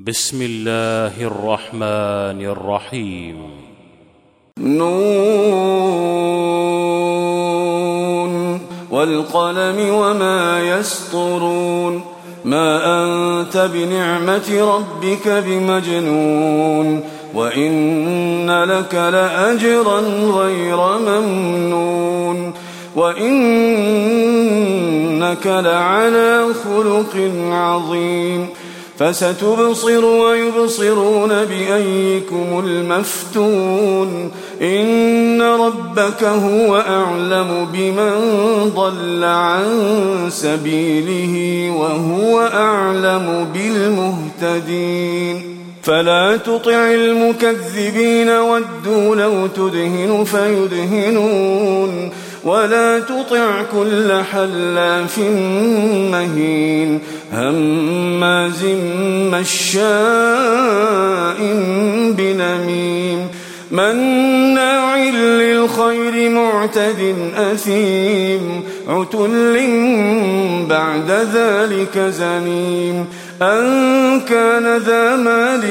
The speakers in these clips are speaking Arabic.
بسم الله الرحمن الرحيم. نون والقلم وما يسطرون. ما أنت بنعمة ربك بمجنون وإن لك لأجرا غير ممنون وإنك لعلى خلق عظيم. فستبصر ويبصرون بأيكم المفتون. إن ربك هو أعلم بمن ضل عن سبيله وهو أعلم بالمهتدين. فلا تطع المكذبين ودوا لو تدهن فيدهنون ولا تطع كل حلاف مهين هماز مشاء بنميم مناع للخير معتد أثيم عتل بعد ذلك زنيم أن كان ذا مال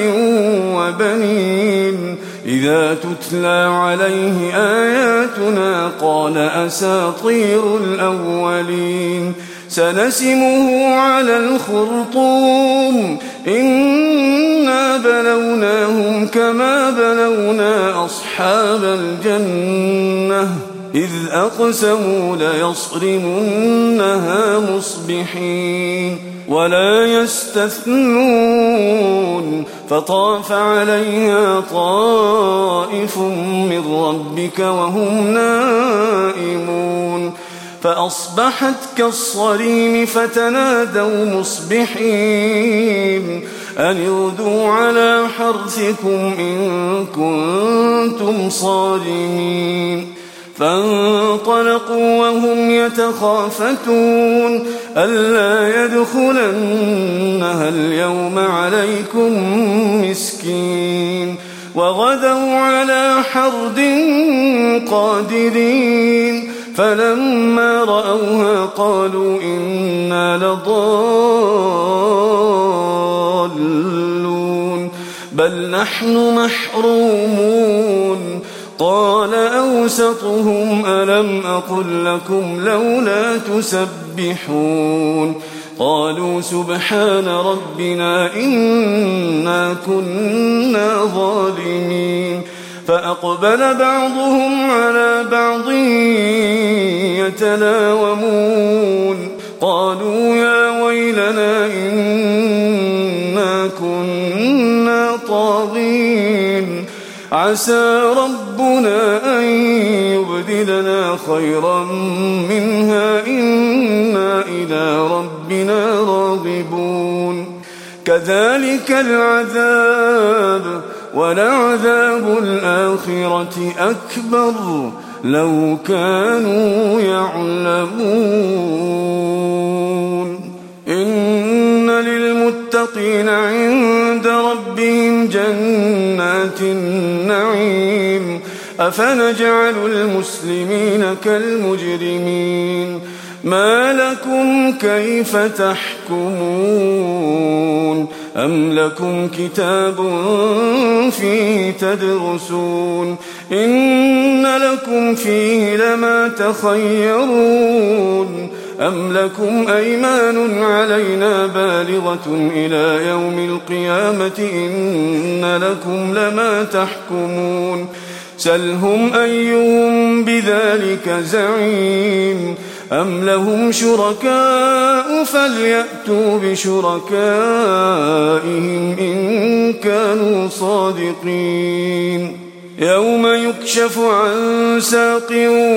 وبنين إذا تتلى عليه آياتنا قال أساطير الأولين. سنسمه على الخرطوم إنا بلوناهم كما بلونا أصحاب الجنة إذ أقسموا ليصرمنها مصبحين ولا يستثنون. فطاف عليها طائف من ربك وهم نائمون فأصبحت كالصريم فتنادوا مصبحين أن اغدوا على حرثكم إن كنتم صارمين. فانطلقوا وهم يتخافتون ألا يدخلنها اليوم عليكم مسكين وغدوا على حرد قادرين. فلما رأوها قالوا إنا لضالون بل نحن محرومون. قال أوسطهم ألم أقل لكم لولا تسبحون قالوا سبحان ربنا إنا كنا ظالمين. فأقبل بعضهم على بعض يتلاومون قالوا يا ويلنا إنا كنا طاغين عسى ربنا أن يبدلنا خيرا منها إنا إلى ربنا راغبون. كذلك العذاب ولعذاب الآخرة أكبر لو كانوا يعلمون. إن للمتقين عند ربهم جنات النعيم أفنجعل المسلمين كالمجرمين ما لكم كيف تحكمون أم لكم كتاب فيه تدرسون إن لكم فيه لما تخيرون أم لكم أيمان علينا بالغة إلى يوم القيامة إن لكم لما تحكمون سلهم أيهم بذلك زعيم أم لهم شركاء فليأتوا بشركائهم إن كانوا صادقين. يوم يكشف عن ساق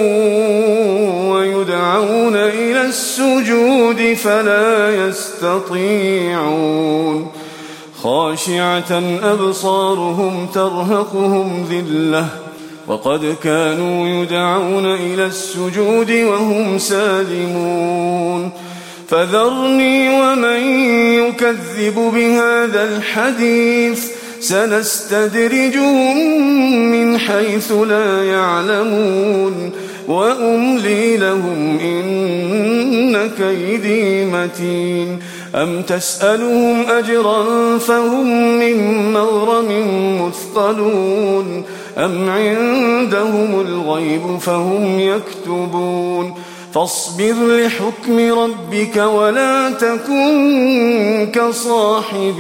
ويدعون إلى السجود فلا يستطيعون خاشعة أبصارهم ترهقهم ذلة وقد كانوا يدعون إلى السجود وهم سالمون. فذرني ومن يكذب بهذا الحديث سنستدرجهم من حيث لا يعلمون وأملي لهم إن كيدي متين. أم تسألهم أجرا فهم من مغرم مثقلون أم عندهم الغيب فهم يكتبون فاصبر لحكم ربك ولا تكن كصاحب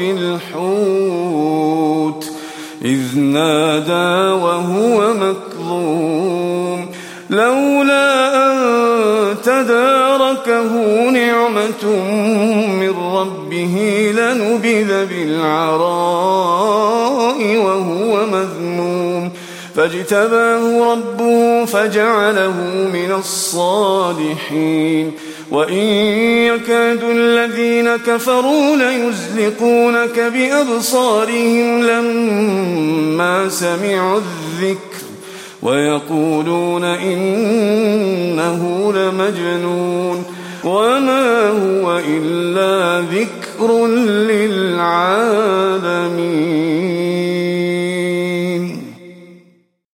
الحوت إذ نادى وهو مكظوم لولا أن تداركه نعمة من ربه لنبذ بالعراء وهو مذموم فاجتباه ربه فجعله من الصالحين وإن يكاد الذين كفروا ليزلقونك بأبصارهم لما سمعوا الذكر ويقولون إنه لمجنون وما هو إلا ذكر للعالمين.